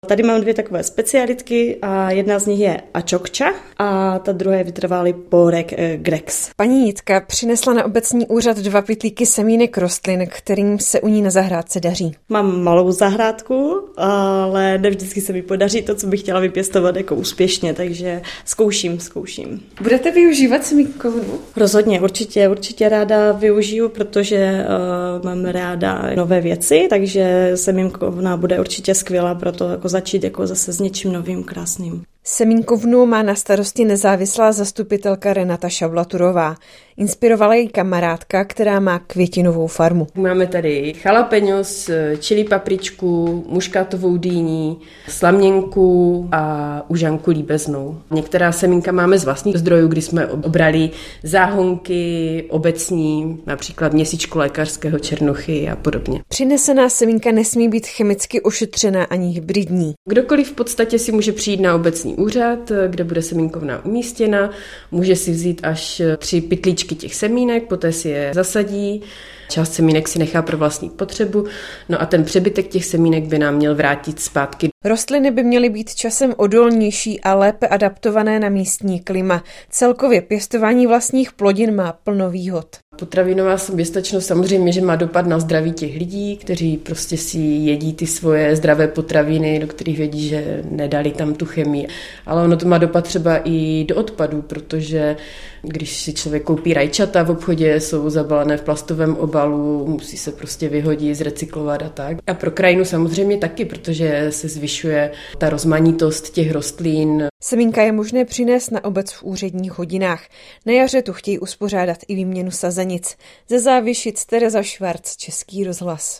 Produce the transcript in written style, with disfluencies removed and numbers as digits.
Tady mám 2 takové specialitky a jedna z nich je Ačokča a ta druhá je vytrvalý pórek Grex. Paní Jitka přinesla na obecní úřad 2 pytlíky semínek rostlin, kterým se u ní na zahrádce daří. Mám malou zahrádku, ale ne vždycky se mi podaří to, co bych chtěla vypěstovat jako úspěšně, takže zkouším. Budete využívat semínkovnu? Rozhodně, určitě ráda využiju, protože mám ráda nové věci, takže semínkovna bude určitě skvělá pro to jako začít jako zase s něčím novým, krásným. Semínkovnu má na starosti nezávislá zastupitelka Renata Šablaturová. Inspirovala ji kamarádka, která má květinovou farmu. Máme tady jalapeňos, čili papričku, muškátovou dýní, slaměnku a užanku líbeznou. Některá semínka máme z vlastních zdrojů, kdy jsme obrali záhonky obecní, například měsíčku lékařského černochy a podobně. Přinesená semínka nesmí být chemicky ošetřená ani hybridní. Kdokoliv v podstatě si může přijít na obecní úřad, kde bude semínkovna umístěna, může si vzít až 3 pytlíčky těch semínek, poté si je zasadí, část semínek si nechá pro vlastní potřebu, no a ten přebytek těch semínek by nám měl vrátit zpátky. Rostliny by měly být časem odolnější a lépe adaptované na místní klima. Celkově pěstování vlastních plodin má plno výhod. Potravinová soběstačnost samozřejmě, že má dopad na zdraví těch lidí, kteří prostě si jedí ty svoje zdravé potraviny, do kterých vědí, že nedali tam tu chemii. Ale ono to má dopad třeba i do odpadu, protože když si člověk koupí rajčata v obchodě, jsou zabalené v plastovém obalu, musí se prostě vyhodit, zrecyklovat a tak. A pro krajinu samozřejmě taky, protože se zvyšuje ta rozmanitost těch rostlin. Semínka je možné přinést na obec v úředních hodinách. Na jaře tu chtějí uspořádat i výměnu sazenic. Ze Závišic Tereza Švarc, Český rozhlas.